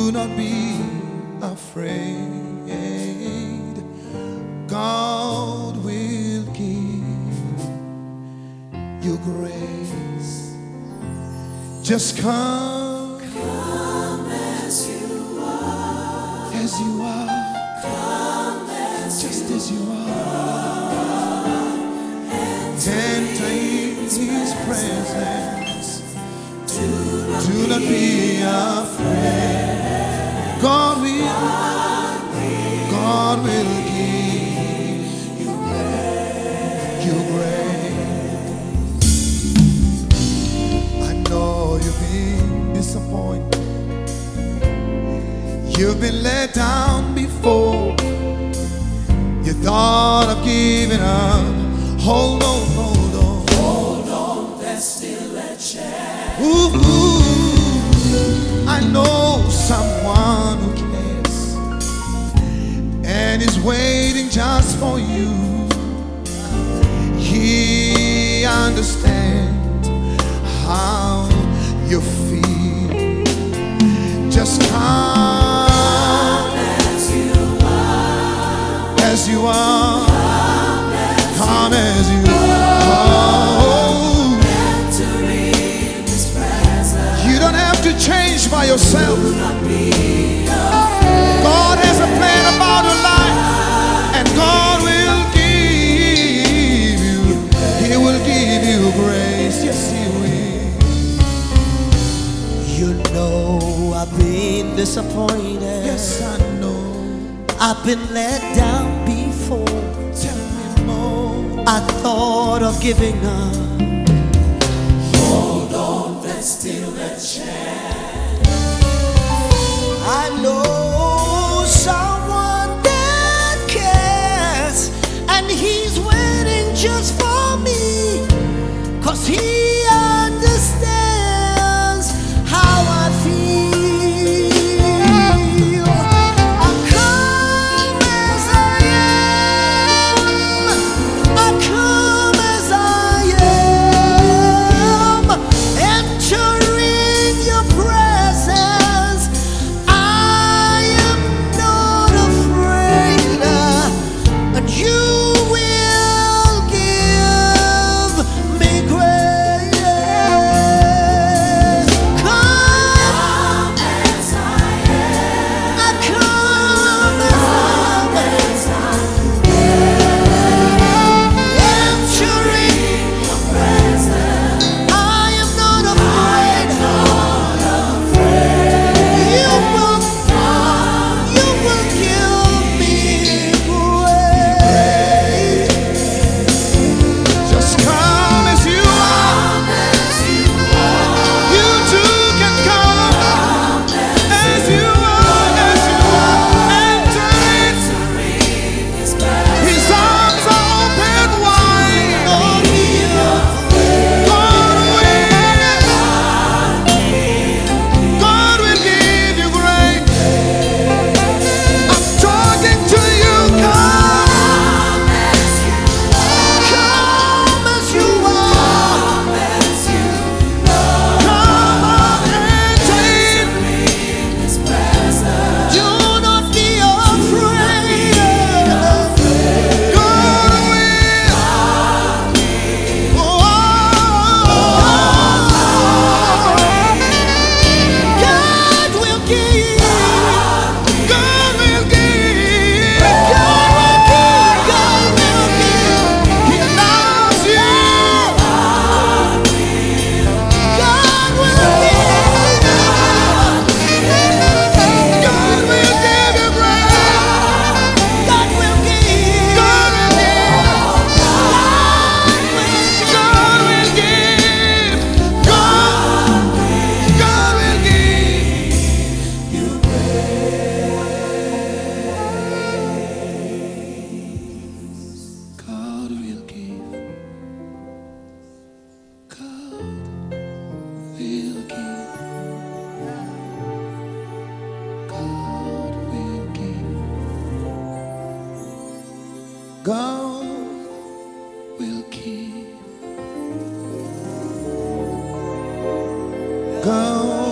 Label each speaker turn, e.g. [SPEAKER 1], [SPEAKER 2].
[SPEAKER 1] Do not be afraid. God will give you grace. Just come,
[SPEAKER 2] Come as you are.
[SPEAKER 1] as you are,
[SPEAKER 2] Come as
[SPEAKER 1] just as you are. Enter in His presence. Do not be afraid. God will give you grace. I know you've been disappointed. You've been let down before. You thought of giving up. Hold on, hold on.
[SPEAKER 2] hold on, there's still a chance.
[SPEAKER 1] Ooh, I know someone who cares and is waiting just for you. He understands how you feel. Just come
[SPEAKER 2] As you are.
[SPEAKER 1] as you are. Come as you are.
[SPEAKER 2] Entering His presence.
[SPEAKER 1] You don't have to change by yourself.
[SPEAKER 2] Do not be afraid.
[SPEAKER 1] God has a plan about your life, and God will give you. He will give you grace. Yes, He will.
[SPEAKER 3] You know I've been disappointed.
[SPEAKER 1] Yes, I know.
[SPEAKER 3] I've been let down before.
[SPEAKER 1] Tell me more.
[SPEAKER 3] I thought of giving up.
[SPEAKER 2] Hold on, there's still a chance.
[SPEAKER 3] I know someone that cares, and He's waiting just for me, 'cause He understands how I feel. I come as I am. I come as I am, entering your presence. I am not afraid, and you will give me grace. Come
[SPEAKER 2] As I am.
[SPEAKER 3] I come as I am, entering
[SPEAKER 2] Your presence.
[SPEAKER 3] I am not afraid. You will give me grace.
[SPEAKER 1] Just come as you are.
[SPEAKER 2] As you are.
[SPEAKER 1] You too can come as you are, as you are. Enter in.
[SPEAKER 2] Entering His presence.
[SPEAKER 1] His arms are open wide.
[SPEAKER 3] Don't be afraid.
[SPEAKER 1] God will give you grace. I'm talking to you, God.
[SPEAKER 3] Come as you are.
[SPEAKER 2] As you
[SPEAKER 1] Come on, enter in.
[SPEAKER 2] entering His presence.
[SPEAKER 3] Do not be afraid.
[SPEAKER 1] God will.
[SPEAKER 3] God will give.
[SPEAKER 1] God will give.
[SPEAKER 3] God will give. God will give.
[SPEAKER 1] He loves you.
[SPEAKER 3] God will give.
[SPEAKER 1] God will give you grace.
[SPEAKER 3] God will give.
[SPEAKER 1] God will give. God will give. God will give you grace. God will give. God will give. God will give. God will give. God